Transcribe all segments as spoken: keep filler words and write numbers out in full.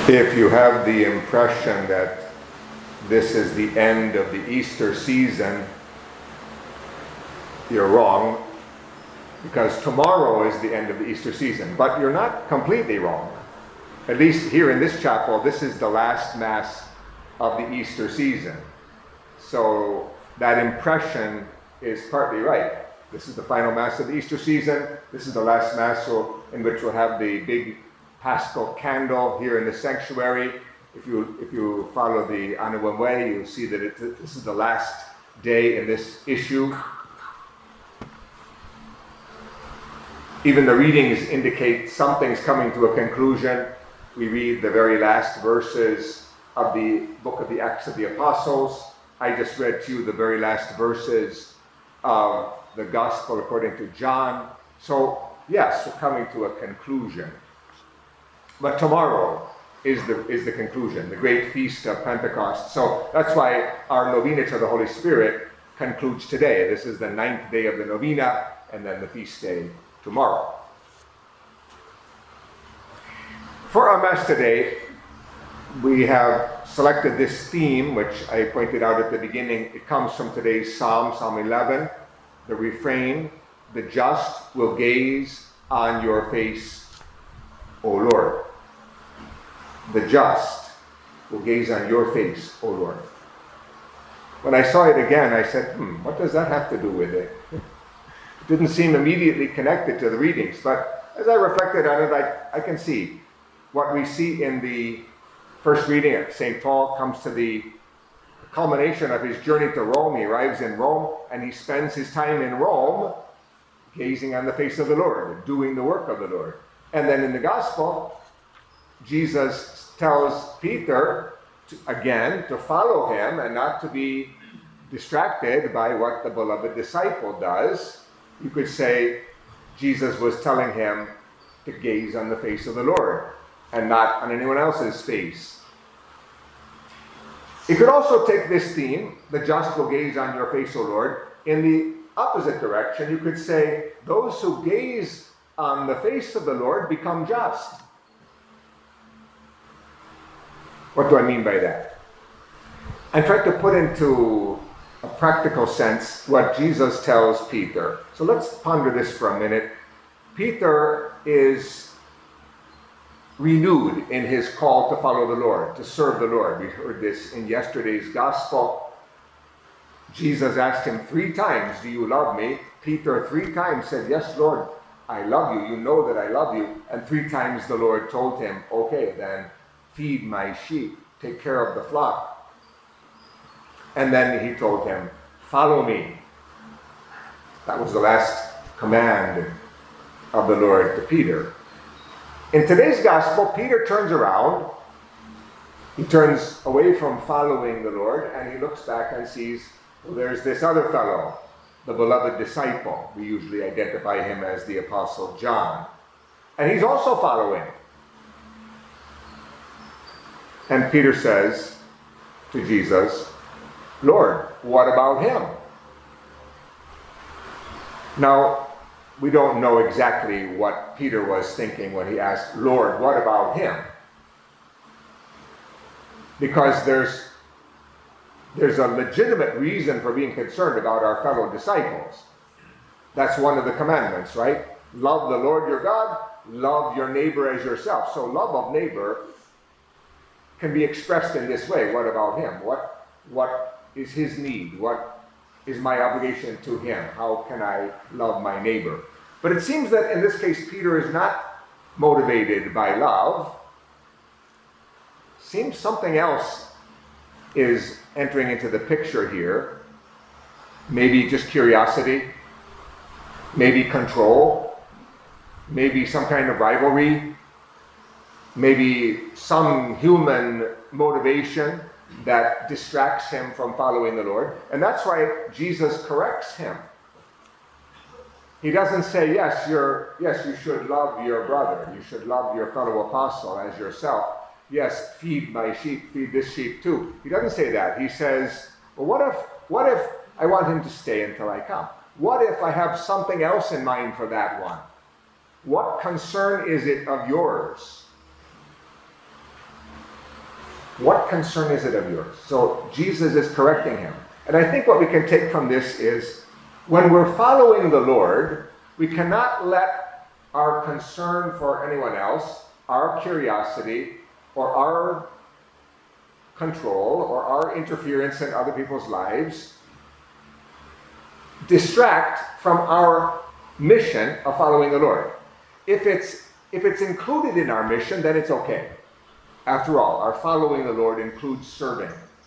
If you have the impression that this is the end of the Easter season, you're wrong, because tomorrow is the end of the Easter season. But you're not completely wrong. At least here in this chapel, this is the last Mass of the Easter season. So that impression is partly right. This is the final Mass of the Easter season. This is the last Mass in which we'll have the big Paschal candle here in the sanctuary. If you if you follow the Annual Way, you'll see that it, this is the last day in this issue. Even the readings indicate something's coming to a conclusion. We read the very last verses of the book of the Acts of the Apostles. I just read to you the very last verses of the Gospel according to John. So, yes, we're coming to a conclusion. But tomorrow is the is the conclusion, the great feast of Pentecost. So that's why our novena to the Holy Spirit concludes today. This is the ninth day of the novena, and then the feast day tomorrow. For our Mass today, we have selected this theme, which I pointed out at the beginning. It comes from today's Psalm, Psalm eleven. The refrain, "The just will gaze on your face, O Lord." The just will gaze on your face, O Lord. When I saw it again, I said, hmm, what does that have to do with it? It didn't seem immediately connected to the readings, but as I reflected on it, I, I can see what we see in the first reading. Saint Paul comes to the culmination of his journey to Rome. He arrives in Rome, and he spends his time in Rome gazing on the face of the Lord, doing the work of the Lord. And then in the Gospel, Jesus tells Peter, to, again, to follow him and not to be distracted by what the beloved disciple does. You could say Jesus was telling him to gaze on the face of the Lord and not on anyone else's face. You could also take this theme, "The just will gaze on your face, O Lord," in the opposite direction. You could say, those who gaze on the face of the Lord become just. What do I mean by that? I tried to put into a practical sense what Jesus tells Peter. So let's ponder this for a minute. Peter is renewed in his call to follow the Lord, to serve the Lord. We heard this in yesterday's Gospel. Jesus asked him three times, "Do you love me?" Peter three times said, "Yes, Lord, I love you. You know that I love you." And three times the Lord told him, "Okay, then feed my sheep, take care of the flock." And then he told him, "Follow me." That was the last command of the Lord to Peter. In today's Gospel, Peter turns around. He turns away from following the Lord, and he looks back and sees, well, there's this other fellow, the beloved disciple. We usually identify him as the Apostle John. And he's also following. And Peter says to Jesus, "Lord, what about him?" Now, we don't know exactly what Peter was thinking when he asked, "Lord, what about him?" Because there's, there's a legitimate reason for being concerned about our fellow disciples. That's one of the commandments, right? Love the Lord your God, love your neighbor as yourself. So love of neighbor can be expressed in this way. What about him? What what is his need? What is my obligation to him? How can I love my neighbor? But it seems that in this case, Peter is not motivated by love. Seems something else is entering into the picture here. Maybe just curiosity, maybe control, maybe some kind of rivalry, maybe some human motivation that distracts him from following the Lord. And that's why Jesus corrects him. He doesn't say, yes, you're, yes, you should love your brother. You should love your fellow apostle as yourself. Yes, feed my sheep, feed this sheep too. He doesn't say that. He says, well, what if, what if I want him to stay until I come? What if I have something else in mind for that one? What concern is it of yours? What concern is it of yours? So Jesus is correcting him. And I think what we can take from this is, when we're following the Lord, we cannot let our concern for anyone else, our curiosity, or our control, or our interference in other people's lives distract from our mission of following the Lord. If it's if it's included in our mission, then it's okay. After all, our following the Lord includes serving.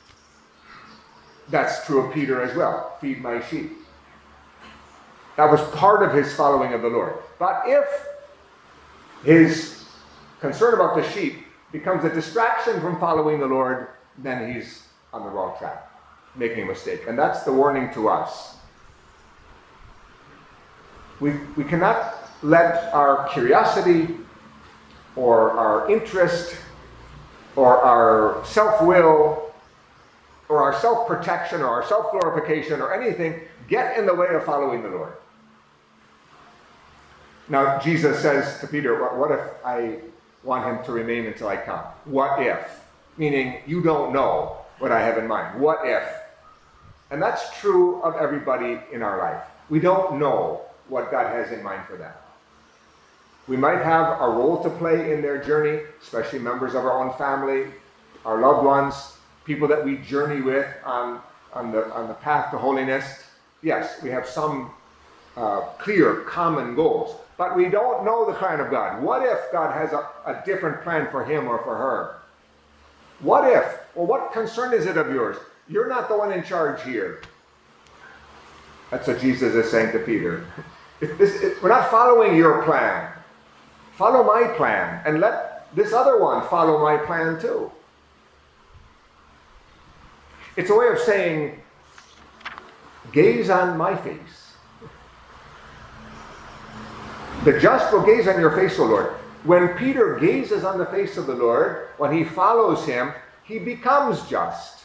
That's true of Peter as well. Feed my sheep. That was part of his following of the Lord. But if his concern about the sheep becomes a distraction from following the Lord, then he's on the wrong track, making a mistake. And that's the warning to us. We, we cannot let our curiosity or our interest or our self-will or our self-protection or our self-glorification or anything get in the way of following the Lord. Now, Jesus says to Peter, what, what if I want him to remain until I come? What if? Meaning, you don't know what I have in mind. What if? And that's true of everybody in our life. We don't know what God has in mind for them. We might have a role to play in their journey, especially members of our own family, our loved ones, people that we journey with on, on, the, on the path to holiness. Yes, we have some uh, clear, common goals, but we don't know the plan of God. What if God has a, a different plan for him or for her? What if? Well, what concern is it of yours? You're not the one in charge here. That's what Jesus is saying to Peter. If this, if we're not following your plan. Follow my plan, and let this other one follow my plan too. It's a way of saying, gaze on my face. The just will gaze on your face, O Lord. When Peter gazes on the face of the Lord, when he follows him, he becomes just.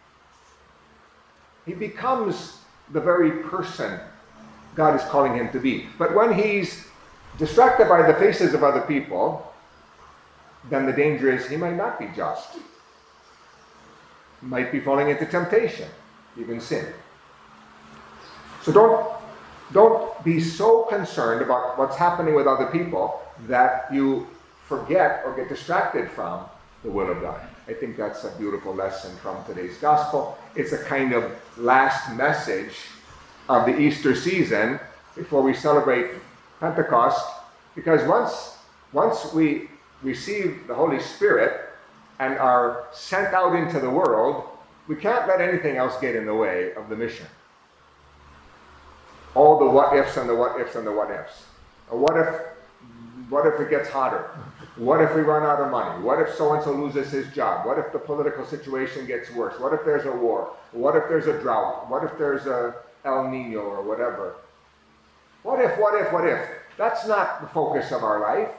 He becomes the very person God is calling him to be. But when he's distracted by the faces of other people, then the danger is he might not be just. He might be falling into temptation, even sin. So don't, don't be so concerned about what's happening with other people that you forget or get distracted from the will of God. I think that's a beautiful lesson from today's gospel. It's a kind of last message of the Easter season before we celebrate Pentecost, because once, once we receive the Holy Spirit and are sent out into the world, we can't let anything else get in the way of the mission. All the what ifs and the what ifs and the what ifs. What if, what if it gets hotter? What if we run out of money? What if so-and-so loses his job? What if the political situation gets worse? What if there's a war? What if there's a drought? What if there's a El Nino or whatever? What if, what if, what if? That's not the focus of our life.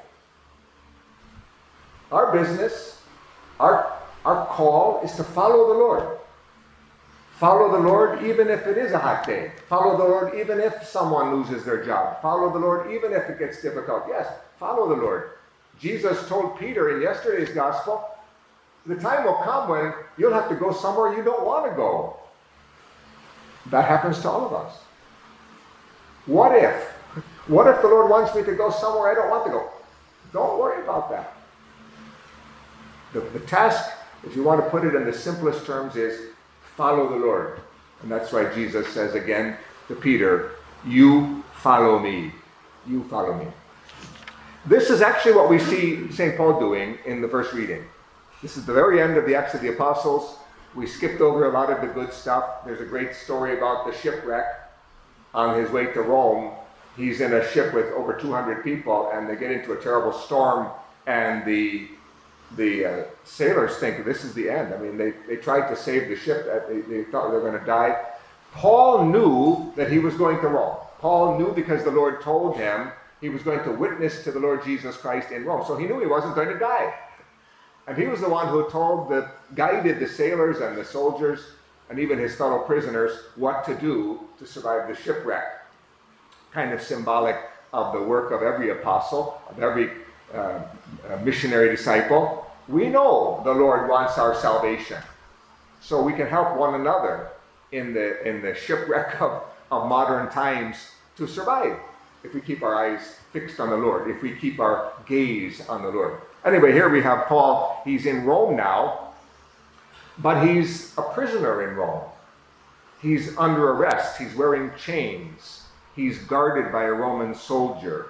Our business, our, our call is to follow the Lord. Follow the Lord even if it is a hot day. Follow the Lord even if someone loses their job. Follow the Lord even if it gets difficult. Yes, follow the Lord. Jesus told Peter in yesterday's gospel, the time will come when you'll have to go somewhere you don't want to go. That happens to all of us. What if? What if the Lord wants me to go somewhere I don't want to go? Don't worry about that. The, the task, if you want to put it in the simplest terms, is follow the Lord. And that's why Jesus says again to Peter, you follow me. You follow me. This is actually what we see Saint Paul doing in the first reading. This is the very end of the Acts of the Apostles. We skipped over a lot of the good stuff. There's a great story about the shipwreck on his way to Rome. He's in a ship with over two hundred people, and they get into a terrible storm, and the the uh, sailors think this is the end. I mean, they, they tried to save the ship. They, they thought they were going to die. Paul knew that he was going to Rome. Paul knew because the Lord told him he was going to witness to the Lord Jesus Christ in Rome. So he knew he wasn't going to die. And he was the one who told the, guided the sailors and the soldiers and even his fellow prisoners what to do to survive the shipwreck. Kind of symbolic of the work of every apostle, of every uh, missionary disciple. we know the Lord wants our salvation. So we can help one another in the in the shipwreck of, of modern times to survive if we keep our eyes fixed on the Lord, if we keep our gaze on the Lord. Anyway, here we have Paul. He's in Rome now, but he's a prisoner in Rome. He's under arrest. He's wearing chains. He's guarded by a Roman soldier.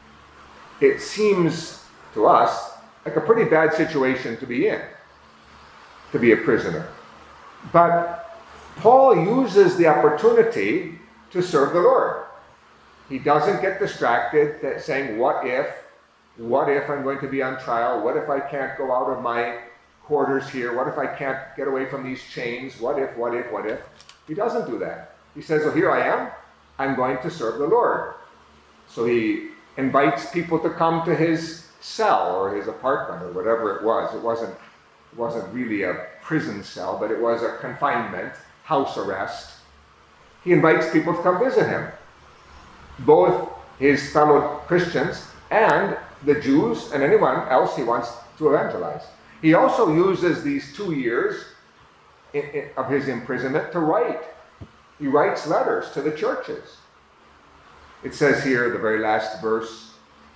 It seems to us like a pretty bad situation to be in, to be a prisoner. But Paul uses the opportunity to serve the Lord. He doesn't get distracted saying, what if, what if I'm going to be on trial? What if I can't go out of my quarters here? What if I can't get away from these chains? What if, what if, what if? He doesn't do that. He says, well, here I am. I'm going to serve the Lord. So he invites people to come to his cell or his apartment or whatever it was. It wasn't, it wasn't really a prison cell, but it was a confinement, house arrest. He invites people to come visit him, both his fellow Christians and the Jews and anyone else he wants to evangelize. He also uses these two years in, in, of his imprisonment to write. He writes letters to the churches. It says here, the very last verse,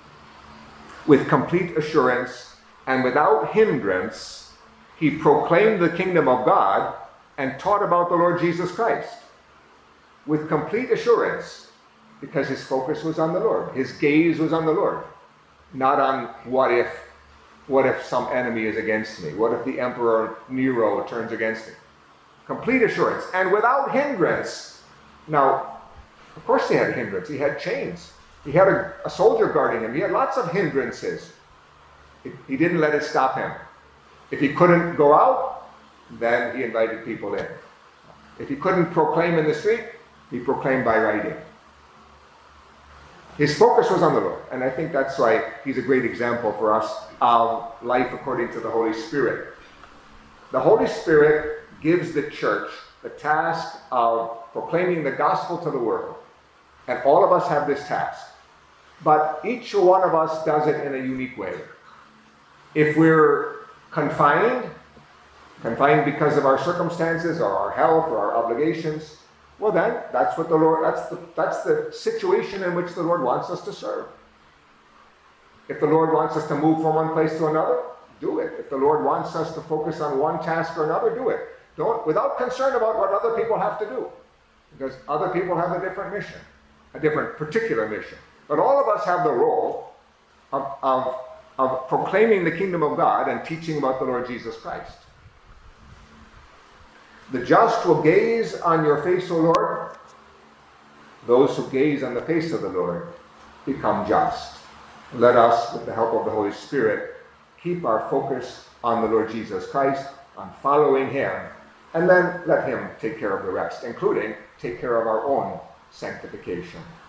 with complete assurance and without hindrance, he proclaimed the kingdom of God and taught about the Lord Jesus Christ. With complete assurance, because his focus was on the Lord. His gaze was on the Lord, not on what if, what if some enemy is against me? What if the Emperor Nero turns against me? Complete assurance and without hindrance. Now, of course he had hindrance. He had chains. He had a, a soldier guarding him. He had lots of hindrances. It, he didn't let it stop him. If he couldn't go out, then he invited people in. If he couldn't proclaim in the street, he proclaimed by writing. His focus was on the Lord, and I think that's why he's a great example for us of life according to the Holy Spirit. The Holy Spirit gives the church the task of proclaiming the gospel to the world, and all of us have this task. But each one of us does it in a unique way. If we're confined, confined because of our circumstances or our health or our obligations, well then, that's what the Lord, that's the, that's the situation in which the Lord wants us to serve. If the Lord wants us to move from one place to another, do it. If the Lord wants us to focus on one task or another, do it. Don't, without concern about what other people have to do. Because other people have a different mission, a different particular mission. But all of us have the role of, of, of proclaiming the kingdom of God and teaching about the Lord Jesus Christ. The just will gaze on your face, O Lord. Those who gaze on the face of the Lord become just. Let us, with the help of the Holy Spirit, keep our focus on the Lord Jesus Christ, on following him, and then let him take care of the rest, including take care of our own sanctification.